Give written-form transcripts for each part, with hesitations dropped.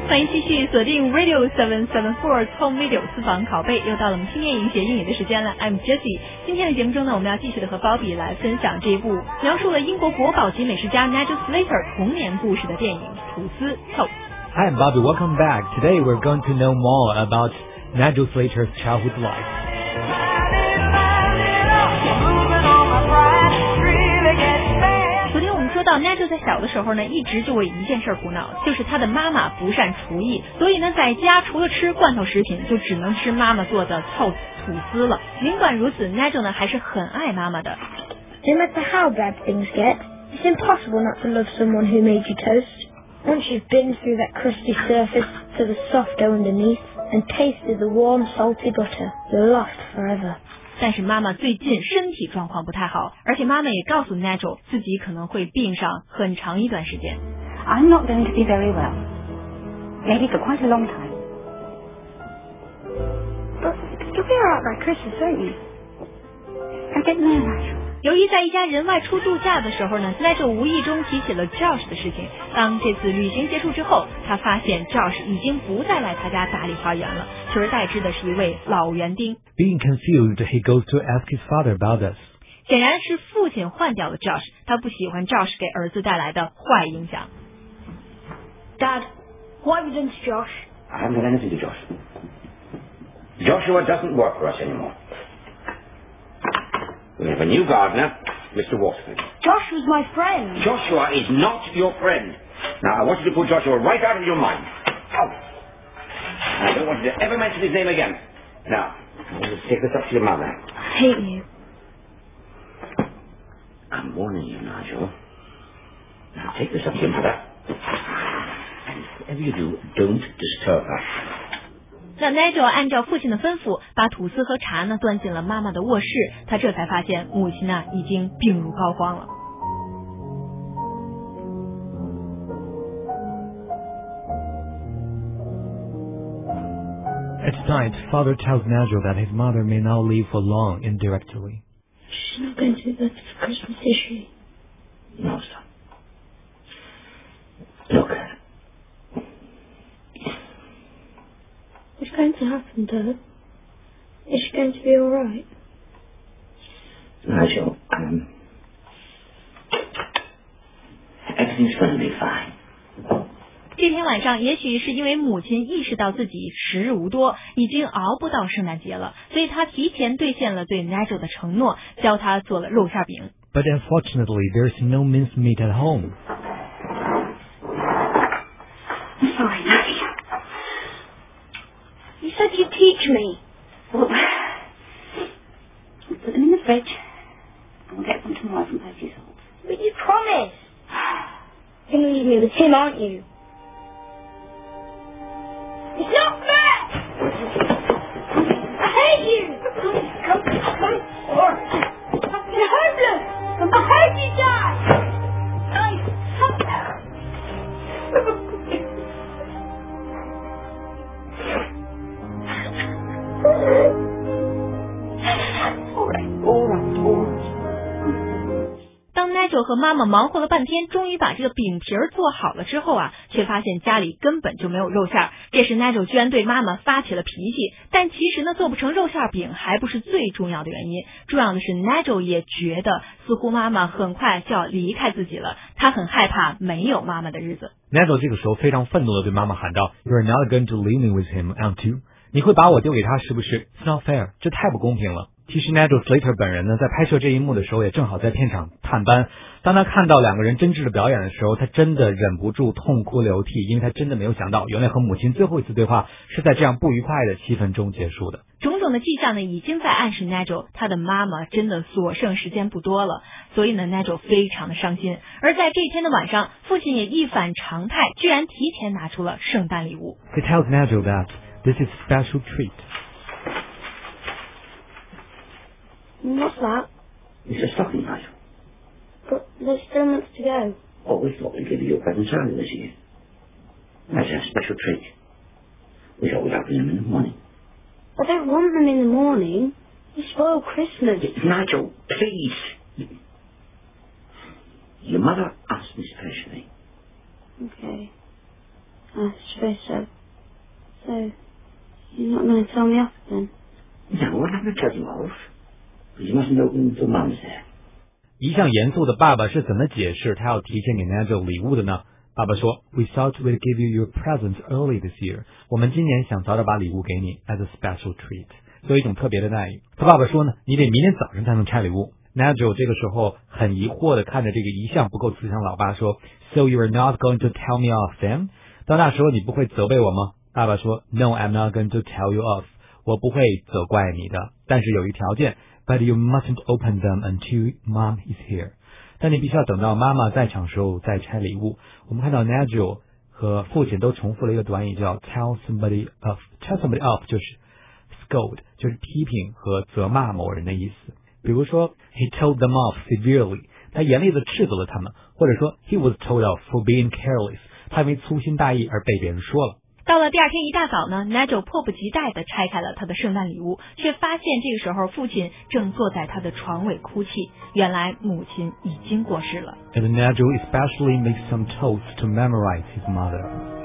欢迎继续锁定 Radio 774 Home Video 私房拷贝，又到了我们青年营学英语的时间了。I'm Jessie。今天的节目中呢，我们要继续的和鲍比来分享这一部描述了英国国宝级美食家 Nigel Slater 童年故事的电影《吐司》Toast。 Hi, I'm Bobby. Welcome back. Today we're going to know more about Nigel Slater's childhood life. Nigel 在小的时候呢，一直就为一件事苦恼，就是他的妈妈不善厨艺，所以呢，在家除了吃罐头食品，就只能吃妈妈做的 toast 吐司了。尽管如此 ，Nigel 呢还是很爱妈妈的。 No matter how bad things get, it's impossible not to love someone who made you toast. Once you've been through that crusty surface to the soft dough underneath and tasted the warm, salty butter, you're lost forever. 但是妈妈最近身体状况不太好，而且妈妈也告诉 Nigel 自己可能会病上很长一段时间。 I'm not going to be very well. Maybe for quite a long time. But you'll be alright by Christmas, won't you? I don't know, Nigel. 由于在一家人外出度假的时候呢 ，Nigel 无意中提起了 Josh 的事情。当这次旅行结束之后，他发现 Josh 已经不再来他家打理花园了，取而代之的是一位老园丁。 Being confused, he goes to ask his father about this. 显然是父亲换掉了 Josh， 他不喜欢 Josh 给儿子带来的坏影响。 Dad, what have you done to Josh? I haven't done anything to Josh. Joshua doesn't work for us anymore.We have a new gardener, Mr. Waterford. Josh was my friend. Joshua is not your friend. Now, I want you to put Joshua right out of your mind. Out. I don't want you to ever mention his name again. Now, I want you to take this up to your mother. I hate you. I'm warning you, Nigel. Now, take this up to your mother. And whatever you do, don't disturb her. 那 Nigel 按照父亲的吩咐，把吐司和茶呢端进了妈妈的卧室，他这才发现母亲呢已经病入膏肓了。 At night, father tells Nigel that his mother may now live for long indirectly. She's not going to be back for Christmas, is she? No, son. Look.What's going to happen, Dad? Is she going to be all right? Nigel, everything's going to be fine. 这天晚上，也许是因为母亲意识到自己时日无多，已经熬不到圣诞节了，所以她提前兑现了对 Nigel 的承诺，教他做了肉馅饼。 But unfortunately, there's no minced meat at home. You said you'd teach me. Well, put them in the fridge. And we'll get them tomorrow from Percy's Hall. But you promised. You're going to leave me with him, aren't you? It's not fair! I hate you! Come. You're hopeless! I hate you, Dad! All right. 当 Nigel 和妈妈忙活了半天，终于把这个饼皮儿做好了之后啊，却发现家里根本就没有肉馅儿。这时 Nigel 居然对妈妈发起了脾气，但其实呢，做不成肉馅饼还不是最重要的原因，重要的是 Nigel 也觉得似乎妈妈很快就要离开自己了，他很害怕没有妈妈的日子。 Nigel 这个时候非常愤怒地对妈妈喊道 ：“You're not going to leave me with him, aren't you？ 你会把我丢给他是不是 ？It's not fair， 这太不公平了。”其实 Nigel Slater 本人呢，在拍摄这一幕的时候，也正好在片场探班。当他看到两个人真挚的表演的时候，他真的忍不住痛哭流涕，因为他真的没有想到，原来和母亲最后一次对话是在这样不愉快的气氛中结束的。 种种的迹象呢，已经在暗示 Nigel 他的妈妈真的所剩时间不多了，所以呢 Nigel 非常的伤心。而在这一天的晚上，父亲也一反常态，居然提前拿出了圣诞礼物。 He tells Nigel that this is a special treat.What's that? It's a stocking, Nigel. But there's still months to go. Oh, we thought we'd give you your presents early this year. That's a special treat. We thought we'd open them in the morning. I don't want them in the morning. You spoil Christmas. Nigel, please. Your mother asked me especially. Okay. I suppose so. So, you're not going to tell me off then? No, I'm not going to tell you off. But you mustn't open until Mum's there. 一向严肃的爸爸是怎么解释他要提前给 Nigel 礼物的呢？爸爸说 We thought we'd give you your presents early this year. 我们今年想早点把礼物给你 as a special treat. 作为一种特别的待遇。他爸爸说呢，你得明天早上才能拆礼物。Nigel 这个时候很疑惑的看着这个一向不够慈祥老爸说 So you're not going to tell me off then? 到那时候你不会责备我吗？爸爸说 No, I'm not going to tell you off. 我不会责怪你的，但是有一条件 But you mustn't open them until Mom is here. 但你必须要等到妈妈在场时候再拆礼物。我们看到 Nigel 和父亲都重复了一个短语叫 tell somebody off. Tell somebody off 就是 scold, 就是批评和责骂某人的意思。比如说 he told them off severely. 他严厉的斥责了他们，或者说 he was told off for being careless. 他因为粗心大意而被别人说了。 到了第二天一大早呢 Nigel 迫不及待地拆开了他的圣诞礼物，却发现这个时候父亲正坐在他的床尾哭泣，原来母亲已经过世了。 And Nigel especially makes some toast to memorize his mother.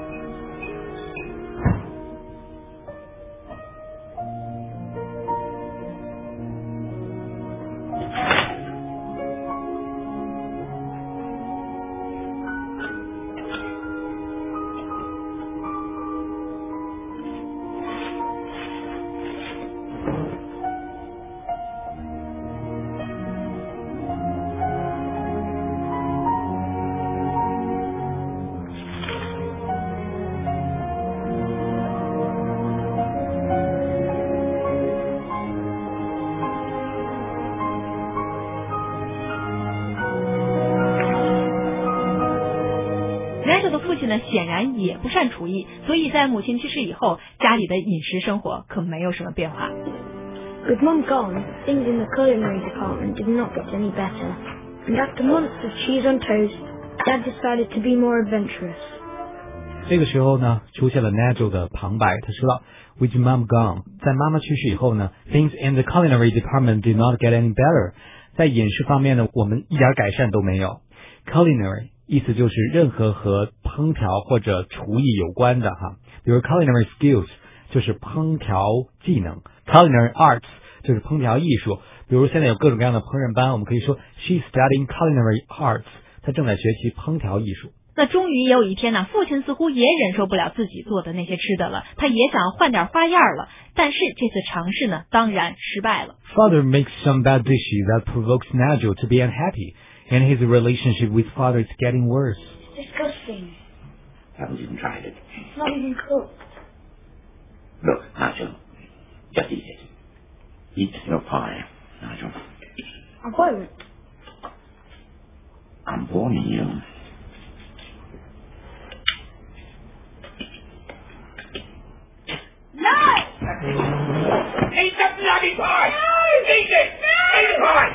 Nigel 的父亲呢，显然也不善厨艺，所以在母亲去世以后，家里的饮食生活可没有什么变化。 With Mum gone, things in the culinary department did not get any better. And after months of cheese on toast, Dad decided to be more adventurous. 这个时候呢，出现了 Nigel 的旁白，他说道 With Mom gone. 在妈妈去世以后呢 Things in the culinary department did not get any better. 在饮食方面呢，我们一点改善都没有。Culinary 意思就是任何和烹调或者厨艺有关的哈，比如 culinary skills 就是烹调技能， culinary arts 就是烹调艺术，比如现在有各种各样的烹饪班，我们可以说 She's studying culinary arts. 她正在学习烹调艺术。 那终于也有一天呢，父亲似乎也忍受不了自己做的那些吃的了，他也想换点花样了，但是这次尝试呢，当然失败了。 Father makes some bad dishes that provokes Nigel to be unhappy, and his relationship with father is getting worse. It's disgusting. Haven't even tried it. It's not even cooked. Look, Nigel, just eat it. Eat your pie, Nigel. I won't. I'm warning you. No! Eat the bloody pie! No! Eat it! Eat the pie!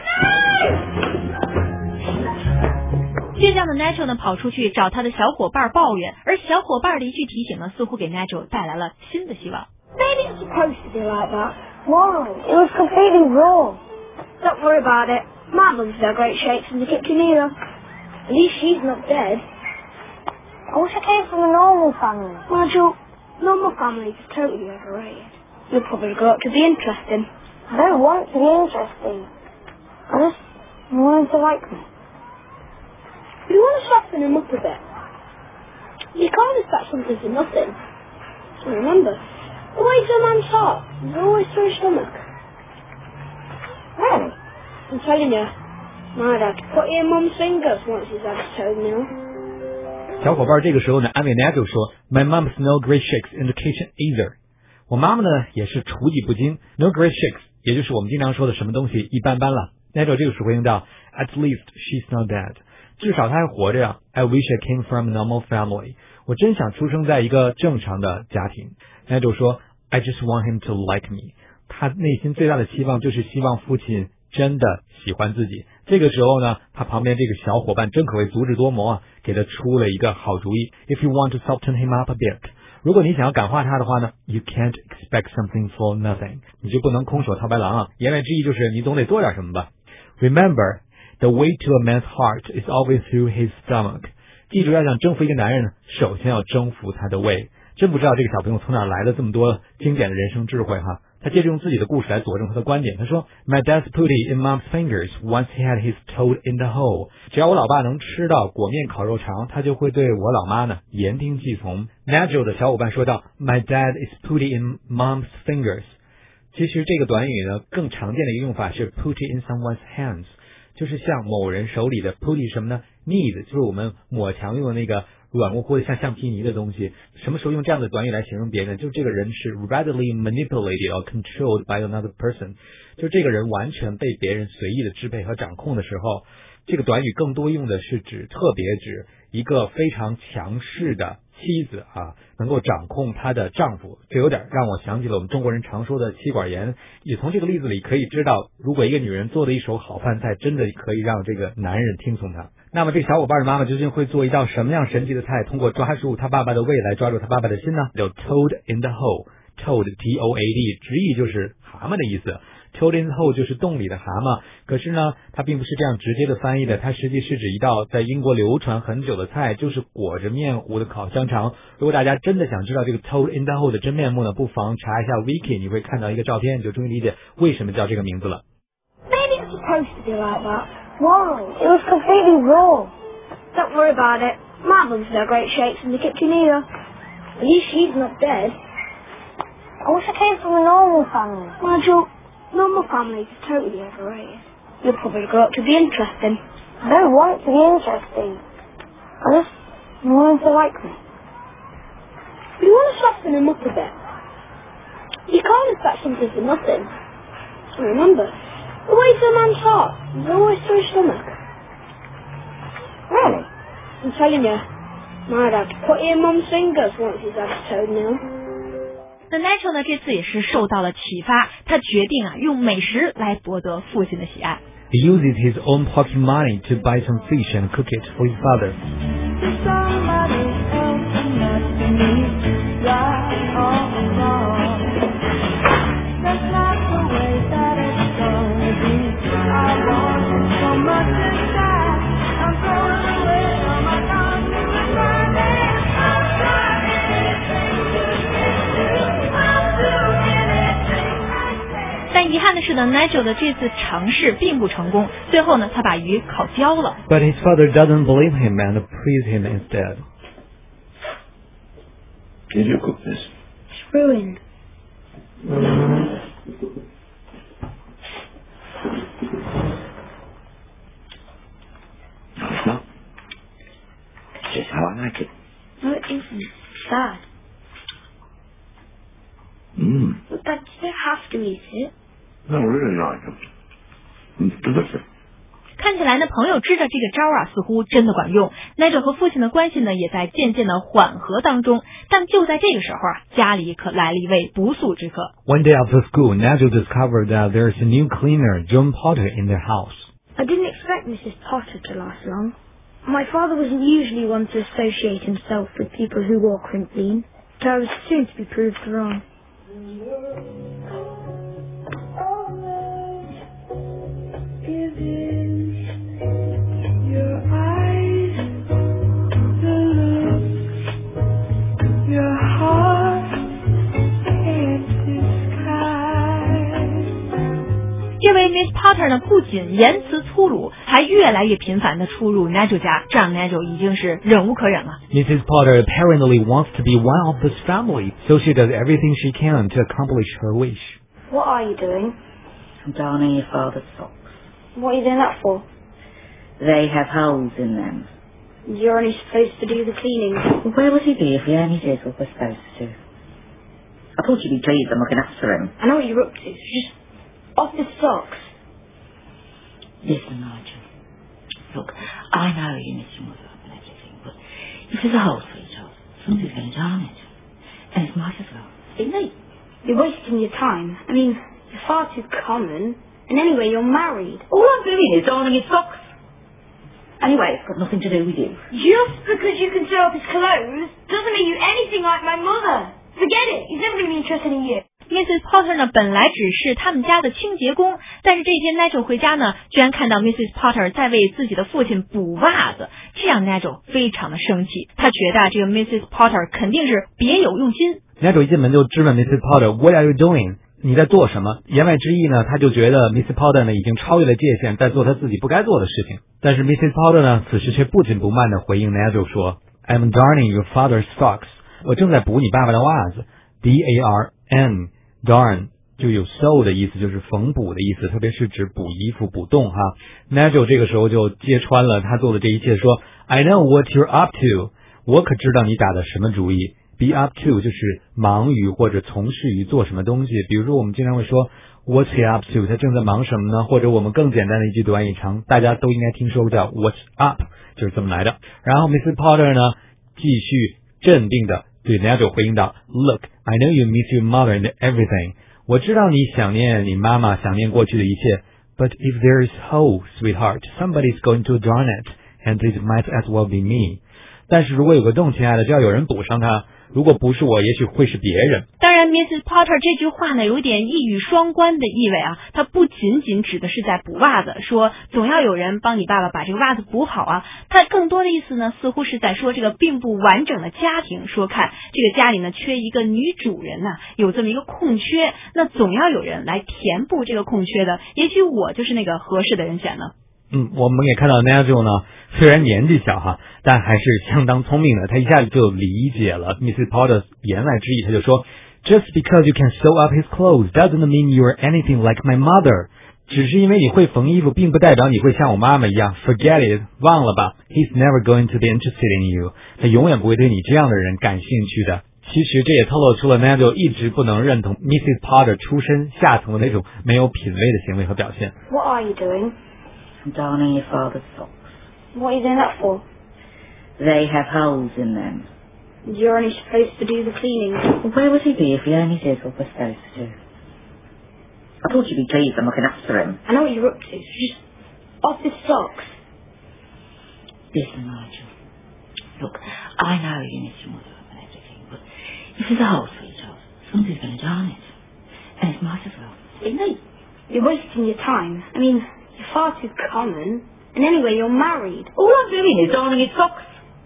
No! 倔强的 Nigel 呢，跑出去找他的小伙伴抱怨，而小伙伴的一句提醒呢，似乎给 Nigel 带来了新的希望。 Maybe it's supposed to be like that. Why? It was completely raw. Don't worry about it. My mum's no great shakes in the kitchen either. At least she's not dead. I wish I came from a normal family. Nigel, normal families are totally overrated. You'll probably grow up to be interesting. I don't want to be interesting. I just want him to like me. You want to soften him up a bit. You can't expect something for nothing. And remember, the way to a man's heart is always through his stomach. Really? I'm telling you, my dad put in Mum's fingers once he's had his toenail. 小伙伴这个时候呢，安慰 Nigel 说 My mom's no great shakes in the kitchen either. 我妈妈呢也是厨艺不精 ，no great shakes， 也就是我们经常说的什么东西一般般了。Nigel 这个时候会用到 At least she's not dead， 至少她还活着呀。I wish I came from a normal family， 我真想出生在一个正常的家庭。Nigel 说 I just want him to like me， 他内心最大的期望就是希望父亲真的喜欢自己。这个时候呢，他旁边这个小伙伴真可谓足智多谋啊，给他出了一个好主意。If you want to soften him up a bit， 如果你想要感化他的话呢 ，You can't expect something for nothing， 你就不能空手套白狼啊。言外之意就是你总得做点什么吧。Remember, the way to a man's heart is always through his stomach。 记住，要想征服一个男人呢，首先要征服他的胃。真不知道这个小朋友从哪来的这么多经典的人生智慧哈。他接着用自己的故事来佐证他的观点。他说 My dad's putty in mom's fingers once he had his toad in the hole. 只要我老爸能吃到裹面烤肉肠，他就会对我老妈呢言听计从。Nigel 的小伙伴说道 My dad is putty in mom's fingers. 其实这个短语呢更常见的一个用法是 putty in someone's hands， 就是像某人手里的 putty 什么呢 knead， 就是我们抹墙用的那个软乎乎的像橡皮泥的东西。什么时候用这样的短语来形容别人？就这个人是 readily manipulated or controlled by another person， 就这个人完全被别人随意的支配和掌控的时候，这个短语更多用的是特别指一个非常强势的妻子啊，能够掌控她的丈夫。这有点让我想起了我们中国人常说的妻管严，也从这个例子里可以知道，如果一个女人做的一手好饭菜，真的可以让这个男人听从她。那么这个小伙伴的妈妈究竟会做一道什么样神奇的菜，通过抓住他爸爸的胃来抓住他爸爸的心呢？叫 Toad in the hole， Toad T-O-A-D 直译就是蛤蟆的意思， Toad in the hole 就是洞里的蛤蟆。可是呢它并不是这样直接的翻译的，它实际是指一道在英国流传很久的菜，就是裹着面糊的烤香肠。如果大家真的想知道这个 Toad in the hole 的真面目呢，不妨查一下 Wiki， 你会看到一个照片，你就终于理解为什么叫这个名字了。 Maybe it's supposed to be like that.Why? It was completely raw. Don't worry about it. My mum's no great shakes in the kitchen either. At least she's not dead. I wish I came from a normal family. Nigel, normal families are totally overrated. You'll probably grow up to be interesting. I don't want to be interesting. I just want to like me. You want to soften him up a bit. You can't expect something for nothing. So remember,the way to a man's heart is always through his stomach. Really? I'm telling you, my dad put in mum's fingers once he's had his toenail. 那 Nigel 呢这次也是受到了启发，他决定用美食来博得父亲的喜爱。 He uses his own pocket money to buy some fish and cook it for his father. Nigel 的这次尝试并不成功，最后呢，他把鱼烤焦了。 But his father doesn't believe him and praise him instead. Did you cook this? It's ruined. No, it's not. It's just how I like it. No, it isn't. It's sad. But Dad, you don't have to eat it.No, really like it. It's delicious. 看起来呢，朋友支的这个招似乎真的管用。Nigel 和父亲的关系呢，也在渐渐的缓和当中。但就在这个时候家里可来了一位不速之客。 One day after school, Nigel discovered that there's a new cleaner, John Potter, in their house. I didn't expect Mrs. Potter to last long. My father wasn't usually one to associate himself with people who wore clean, but I was soon to be proved wrong. Miss Potter 呢，不仅言辞粗鲁，还越来越频繁的出入 Nigel 家，这让 Nigel 已经是忍无可忍了。 Mrs. Potter apparently wants to be one of this family, so she does everything she can to accomplish her wish. What are you doing? I'm darning your father's socks. What are you doing that for? They have holes in them. You're only supposed to do the cleaning. Well, where would he be if he only did what we're supposed to? I thought you'd be pleased I'm looking after him. I know what you're up to. Just off the socks. Listen, Nigel. Look, I know you miss your mother and everything, but if there's a hole for each other, somebody's going to darn it. And it might as well be me. You're wasting your time. I mean, you're far too common. And anyway, you're married. All I'm doing is darning his socks. Anyway, it's got nothing to do with you. Just because you can sew up his clothes doesn't make you anything like my mother. Forget it. He's never going to be interested in you. Mrs. Potter 呢，本来只是他们家的清洁工，但是这天 Nigel 回家呢，居然看到 Mrs. Potter 在为自己的父亲补袜子，这让 Nigel 非常的生气。他觉得这个 Mrs. Potter 肯定是别有用心。 Nigel 一进门就质问 Mrs. Potter，What are you doing？ 你在做什么？言外之意呢，他就觉得 Mrs. Potter 呢已经超越了界限，在做他自己不该做的事情。但是 Mrs. Potter 呢，此时却不紧不慢地回应 Nigel 说 ，I'm darning your father's socks。我正在补你爸爸的袜子。D-A-R-N darn 就有 sew 的意思，就是缝补的意思，特别是指补衣服、补洞哈。Nigel 这个时候就揭穿了他做的这一切，说 I know what you're up to。我可知道你打的什么主意。Be up to 就是忙于或者从事于做什么东西，比如说我们经常会说 What's he up to？ 他正在忙什么呢？或者我们更简单的一句短语长，大家都应该听说过叫 What's up， 就是这么来的。然后 Mrs. Potter 呢，继续镇定的对 Nigel 回应道 Look, I know you miss your mother and everything。 我知道你想念你妈妈，想念过去的一切。But if there is hope, sweetheart, somebody's going to darn it, and it might as well be me。 但是如果有个洞，亲爱的，就要有人补上它。如果不是我，也许会是别人。 当然 Mrs. Potter 这句话呢，有点一语双关的意味啊。它不仅仅指的是在补袜子，说总要有人帮你爸爸把这个袜子补好啊。它更多的意思呢，似乎是在说这个并不完整的家庭，说看这个家里呢缺一个女主人呐，有这么一个空缺，那总要有人来填补这个空缺的。也许我就是那个合适的人选呢。 我们也看到 Nigel 呢，虽然年纪小哈，但还是相当聪明的。他一下子就理解了 Mrs. Potter 言外之意，他就说 Just because you can sew up his clothes doesn't mean you're anything like my mother。 只是因为你会缝衣服，并不代表你会像我妈妈一样。 Forget it， 忘了吧。 He's never going to be interested in you。 他永远不会对你这样的人感兴趣的。其实这也透露出了 Nigel 一直不能认同 Mrs. Potter 出身下层的那种没有品味的行为和表现。 What are you doing? I'm darning your father's socks. What are you doing that for? They have holes in them. You're only supposed to do the cleaning. Well, where would he be if he only did what we're supposed to do? I thought you'd be pleased I'm looking after him. I know what you're up to. Just off his socks. Listen, Nigel. Look, I know you miss your mother and everything, but if there's a hole for each other, somebody's going to darn it. And it might as well. Isn't it? You're wasting your time. I mean, you're far too common. And anyway, you're married. All I'm doing is darning his socks.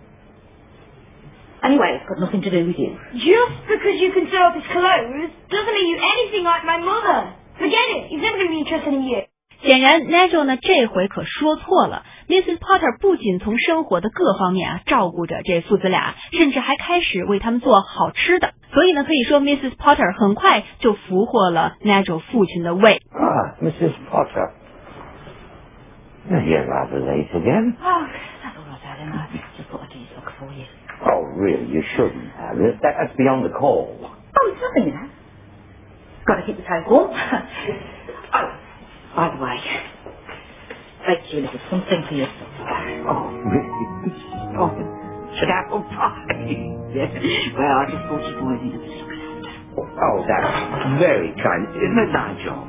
Anyway, it's got nothing to do with you. Just because you can sew up his clothes doesn't make you anything like my mother. Forget it. He's never going to be interested in you. 显然 Nigel 呢这回可说错了。Mrs. Potter 不仅从生活的各方面照顾着这父子俩，甚至还开始为他们做好吃的。所以呢，可以说 Mrs. Potter 很快就俘获了 Nigel 父亲的胃。 Mrs. Potter. You're rather late again. Oh, that's all right, Alan. I just thought I'd do your socks for you. Oh, really? You shouldn't have it. That's beyond the call. Oh, it's nothing, you know. Got to keep the toes warm. Oh, by the way, take you a little something for yourself. Oh, really? Oh, should apple pie. Yes. Well, I just thought you boys needed to look after. Oh, that's very kind. Isn't it, Nigel?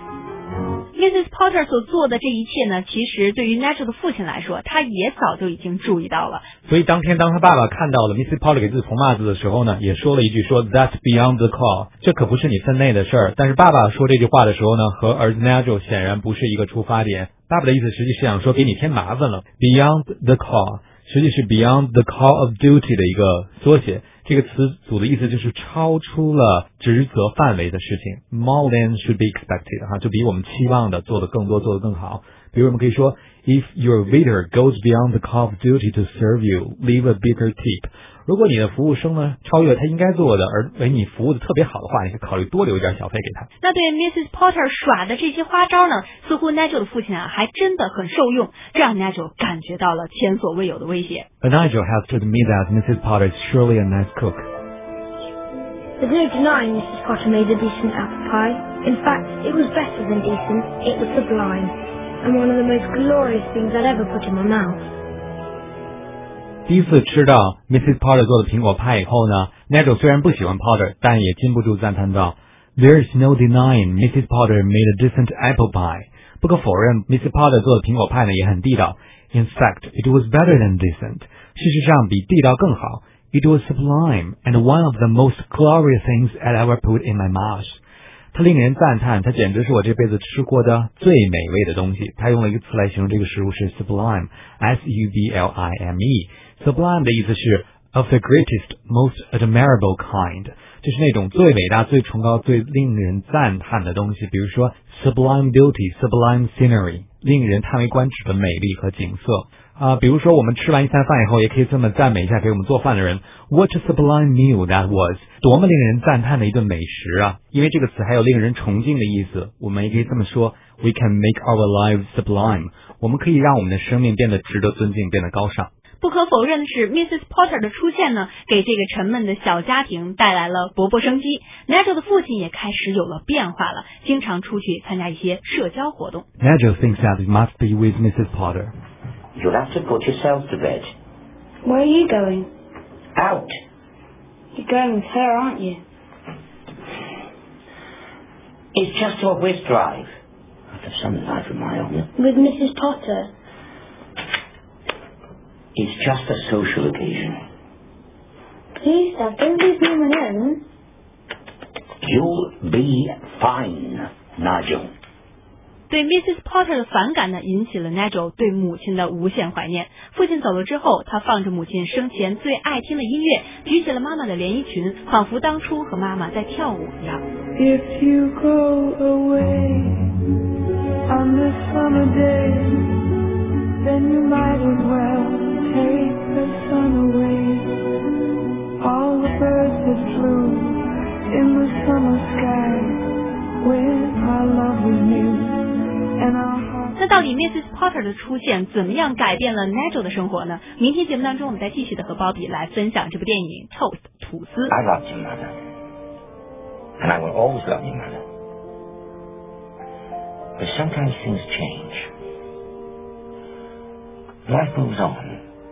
Mrs. Potter 所做的这一切呢，其实对于 Nigel 的父亲来说，他也早就已经注意到了。 所以当天当他爸爸看到了 Mrs. Potter 给自己缝袜子的时候呢，也说了一句说 That's beyond the call， 这可不是你分内的事儿。但是爸爸说这句话的时候呢，和儿子 Nigel 显然不是一个出发点。爸爸的意思实际是想说给你添麻烦了。Beyond the call 实际是 Beyond the call of duty 的一个缩写。这个词组的意思就是超出了职责范围的事情 ，more than should be expected 哈，就比我们期望的做得更多，做得更好。比如我们可以说 ，If your waiter goes beyond the call of duty to serve you, leave a bigger tip。如果你的服务生呢超越他应该做的，而为你服务的特别好的话，你可以考虑多留一点小费给他。 那对 Mrs. Potter 耍的这些花招呢，似乎 Nigel 的父亲还真的很受用，这让 Nigel 感觉到了前所未有的威胁。 But Nigel has to admit that Mrs. Potter is surely a nice cook. There's no denying Mrs. Potter made a decent apple pie. In fact, it was better than decent. It was sublime. And one of the most glorious things I'd ever put in my mouth. 第一次吃到 Mrs. Potter 做的苹果派以后呢 ，Nigel 虽然不喜欢 Potter， 但也禁不住赞叹道 ：“There's no denying Mrs. Potter made a decent apple pie。”不可否认 ，Mrs. Potter 做的苹果派呢也很地道。In fact, it was better than decent。事实上，比地道更好。It was sublime and one of the most glorious things I'd ever put in my mouth。 它令人赞叹，它简直是我这辈子吃过的最美味的东西。他用了一个词来形容这个食物是 sublime, S-U-B-L-I-M-E. Sublime 的意思是 of the greatest, most admirable kind， 就是那种最伟大、最崇高、最令人赞叹的东西。比如说 sublime beauty, sublime scenery， 令人叹为观止的美丽和景色。比如说我们吃完一餐饭以后，也可以这么赞美一下给我们做饭的人。What a sublime meal that was！ 多么令人赞叹的一顿美食啊！因为这个词还有令人崇敬的意思，我们也可以这么说 ：We can make our lives sublime。我们可以让我们的生命变得值得尊敬，变得高尚。 不可否认的是 ，Mrs. Potter 的出现呢，给这个沉闷的小家庭带来了勃勃生机。Nigel 的父亲也开始有了变化了，经常出去参加一些社交活动。 Nigel thinks that it must be with Mrs. Potter.You'll have to put yourself to bed. Where are you going? Out. You're going with her, aren't you? It's just a whiz drive. I'd have some life of my own. With Mrs. Potter? It's just a social occasion. Please, Dad, don't leave me alone. You'll be fine, Nigel. 对 Mrs. Potter 的反感呢，引起了 Nigel 对母亲的无限怀念。父亲走了之后，他放着母亲生前最爱听的音乐，举起了妈妈的连衣裙，仿佛当初和妈妈在跳舞一样。 If you go away on this summer day, then you might as well take the sun away. All the birds that flew in the summer sky with our love with you. 那到底 Mrs. Potter 的出现怎么样改变了 Nigel 的生活呢？明天节目当中，我们再继续的和鲍比来分享这部电影 Toast 吐司。 I loved your mother, and I will always love your mother. But sometimes things change. Life moves on.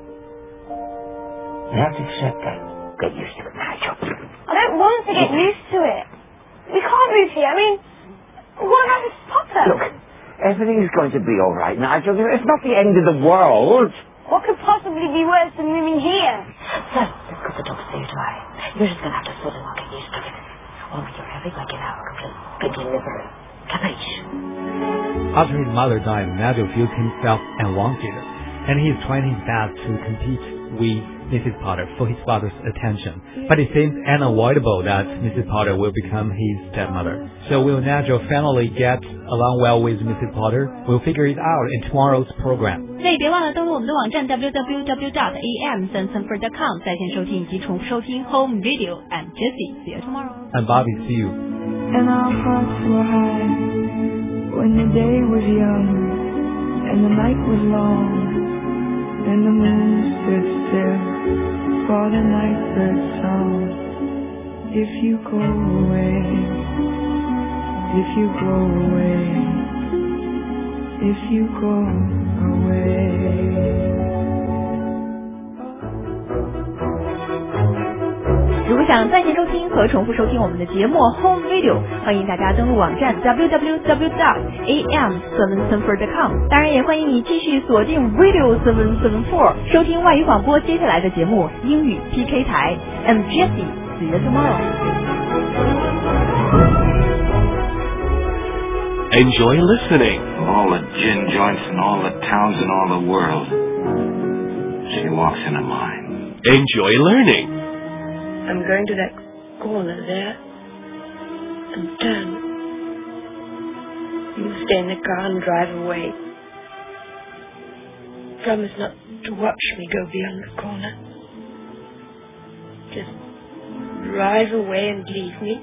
You have to accept that. Get used to it, Nigel. I don't want to get used to it. We can't move here. I mean, what about Mrs. Potter? Look.Everything's going to be all right, Nigel. It's not the end of the world. What could possibly be worse than moving here? So, let's put the dogs there, Dwight. You're just going to have to sort of not get used to it. Or you're having like an hour complete delivery. Capiche? After his mother died, Nigel feels himself unwanted, and he is trying his best to compete with Mrs. Potter for his father's attention. But it seems unavoidable that Mrs. Potter will become his stepmother. So will Nigel finally get along well with Mrs. Potter? We'll figure it out in tomorrow's program. 那也别忘了登录我们的网站 www.am334.com 在线收听以及重复收听 Home Video and Jessie. See you tomorrow. And Bobby, see you. And our hearts were high when the day was young and the night was long and the moon stood still for the night bird's song. If you go away, if you go away, if you go away. 如果想在线收听和重复收听我们的节目 Home Video， 欢迎大家登录网站 www.am774.com。 当然也欢迎你继续锁定 Radio 774， 收听外语广播接下来的节目英语 PK 台。I'm Jessie, see you tomorrow. Enjoy listening. All the gin joints in all the towns in all the world. She walks into mine. Enjoy learning. I'm going to that corner there and turn. You stay in the car and drive away. Promise not to watch me go beyond the corner. Just drive away and leave me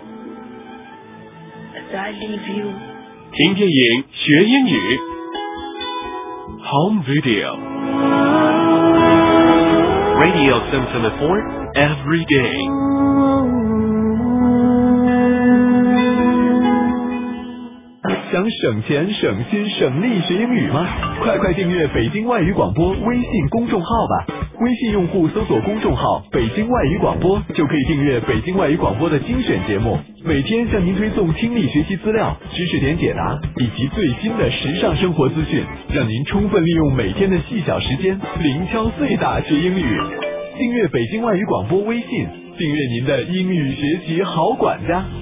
as I leave you. 听电影学英语 Home Video Radio 774 Every day 想省钱省心省力学英语吗？快订阅北京外语广播微信公众号吧。微信用户搜索公众号北京外语广播，就可以订阅北京外语广播的精选节目，每天向您推送听力学习资料、知识点解答以及最新的时尚生活资讯，让您充分利用每天的细小时间，零敲碎打学英语。订阅北京外语广播微信，订阅您的英语学习好管家。